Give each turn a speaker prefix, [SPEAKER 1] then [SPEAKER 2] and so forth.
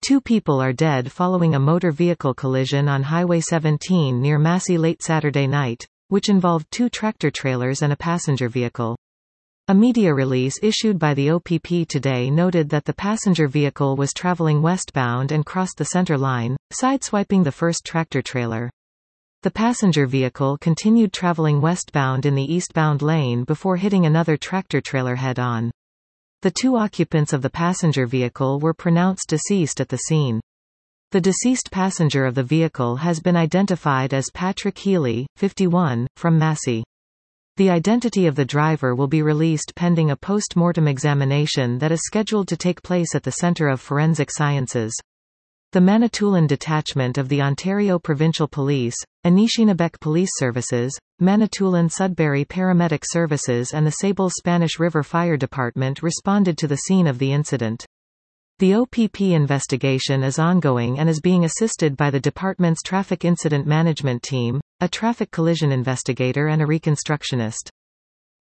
[SPEAKER 1] 2 people are dead following a motor vehicle collision on Highway 17 near Massey late Saturday night, which involved 2 tractor-trailers and a passenger vehicle. A media release issued by the OPP today noted that the passenger vehicle was traveling westbound and crossed the center line, sideswiping the first tractor-trailer. The passenger vehicle continued traveling westbound in the eastbound lane before hitting another tractor-trailer head-on. The 2 occupants of the passenger vehicle were pronounced deceased at the scene. The deceased passenger of the vehicle has been identified as Patrick Healy, 51, from Massey. The identity of the driver will be released pending a post-mortem examination that is scheduled to take place at the Centre of Forensic Sciences. The Manitoulin Detachment of the Ontario Provincial Police, Anishinaabe Police Services, Manitoulin Sudbury Paramedic Services and the Sable Spanish River Fire Department responded to the scene of the incident. The OPP investigation is ongoing and is being assisted by the department's Traffic Incident Management Team, a traffic collision investigator and a reconstructionist.